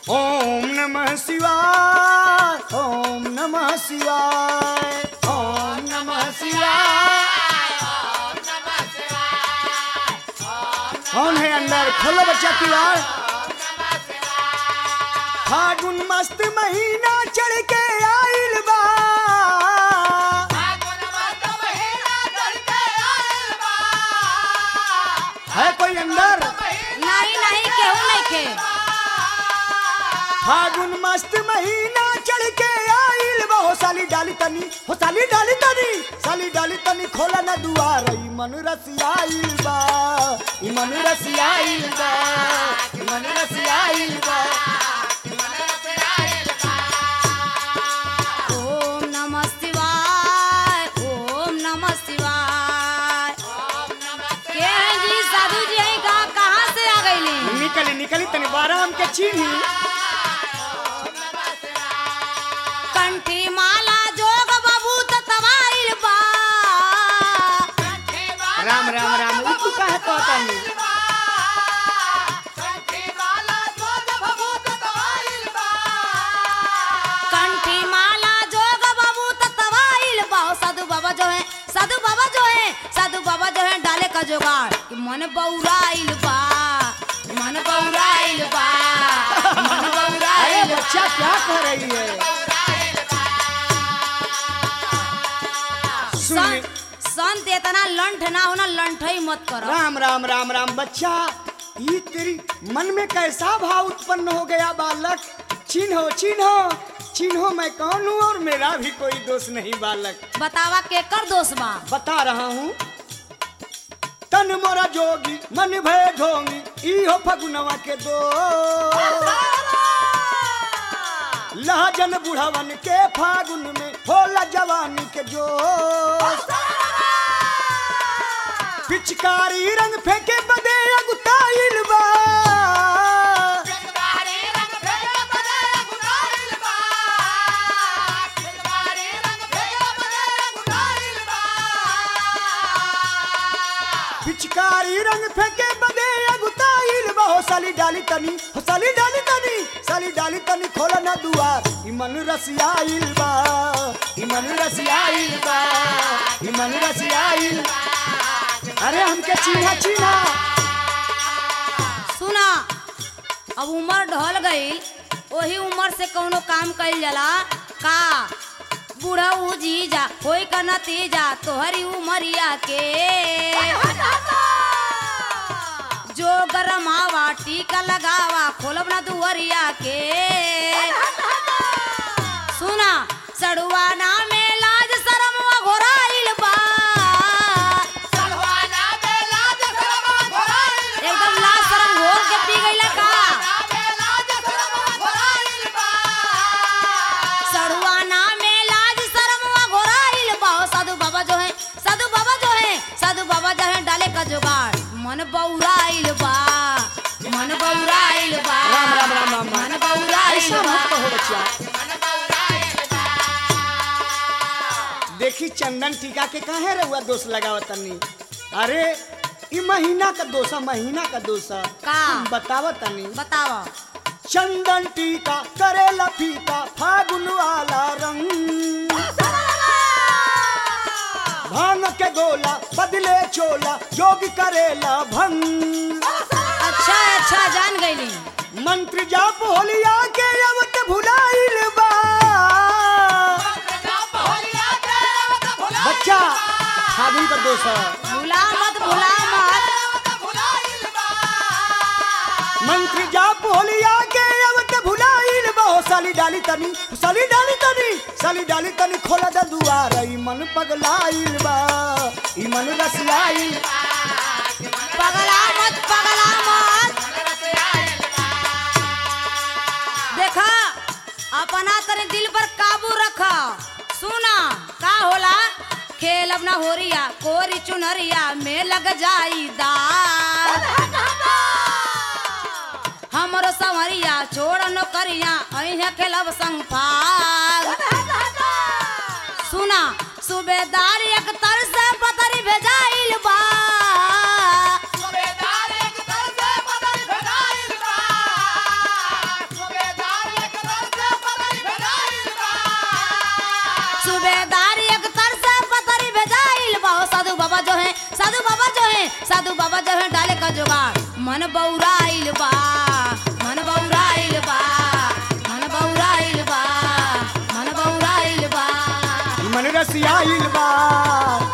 ओम नमः शिवाय, ओम नमः शिवाय, ओम नमः शिवाय, ओम नमः शिवाय। कौन है अंदर? खोलो बच्चा किवाड़। फागुन मस्त महीना चढ़ के आइल बा, फागुन मस्त महीना चढ़ के आइल बा। है कोई अंदर? नहीं नहीं केहू नहीं के। फागुन मस्त महीना चढ़ के आइल बा। हो साली डाली तनी, हो साली डाली तनी, साली डाली तनी खोला न दुआर। ई मन रसियाइल बा, ई मन रसियाइल बा, ई मन रसियाइल बा। ओम नमः शिवाय, ओम नमः शिवाय। के हैं जी? साधु जी हैं का? कहाँ से आ गईली? निकली निकली तनी बारह हमके चीनी। कंठी माला जोग बाबू तवाइल बा। राम राम राम। तू काहे कहता नहीं? कंठी माला जोग बाबू तवाइल बा। साधु बाबा जो है, साधु बाबा जो है, साधु बाबा जो है डाले का जुगाड़। कि मन बौराइल बा, मन बौराइल बा, मन अरे बौराइल बा। बच्चा क्या कह रही है? सुन संत इतना लंठ ना होना, लंठई मत करो। राम राम राम राम। बच्चा ये तेरी मन में कैसा भाव उत्पन्न हो गया बालक? चिन्हो चिन्हो चिन्हो, मैं कौन हूँ और मेरा भी कोई दोष नहीं बालक। बतावा केकर दोष बा? बता रहा हूँ। तन मोरा जोगी मन भय ढोंगी, इहो फगुनवा के दो। लहजन बुढ़ावन के फागुन में होला जवानी के जोश। पिचकारी रंग फेंके बदे अगुताइल बा, पिचकारी रंग फेंके बदे अगुताइल बा। हो साली डाली तनी, हो साली डाली तनी, साली डाली तनी खोला ना दुआर। ई मन रसियाइल बा, ई मन रसियाइल बा, ई मन रसियाइल। अरे हमके चिन्हा चिन्हा। सुना, अब उम्र ढल गई, वही उम्र से कौनो काम कइल जाला का? बूढ़ा जीजा होई का नतीजा तोहरी उमरिया के। जो गरमावा टीका लगावा खोलब ना दुवरिया के। सुना, सड़ुआना में लाज शरम घोराइल बा। एकदम लाज शरम घोर के पी गईला का? सड़ुआना में लाज शरम घोराइल बा। साधु बाबा जो है, साधु बाबा जो है, साधु बाबा जो है डाले का जुगाड़। मन बौराइल बा, मन बौराइल बा, राम राम राम राम। मन बौराइल ऐसा बा। मत कहो बच्चा। देखी चंदन टीका के काहे रहुआ दोष लगावत तनी? अरे ई महीना का दोसा, महीना का दोसा का? बतावत तनी। बतावा। चंदन टीका करेला फीका फागुन वाला रंग। भांग के गोला बदले चोला जोगी करेला भंग। अच्छा अच्छा जान गईली। मंत्र जाप होलिया के अवत भुलाइल बा। बच्चा फागुन का दोष है। भुला मत, भुला मत। मंत्र जाप होलिया के अवत भुलाइल बा। हो साली डाली तनी, साली डाली तनी, साली डाली तनी खोला द दुआर। ई मन पगलाइल बा, ई मन रसियाइल। पगला मत, पगला मत। देखा, अपना तने दिल पर काबू रखा। सुना का होला? खेल अपना होरिया कोरी चुनरिया में लग जाई दाल। हमरो संवरिया छोड़ नौकरिया अइहे खेलब संग फाग। सुना, सूबेदार एक तर से पतरी भेजाइल बा। सूबेदार एक तर से पतरी भेजाइल बा। डाले का जुगाड़ मन बौराइल बा मन बौराइल बा मन बौराइल बा मन बौराइल बा मन रसियाइल बा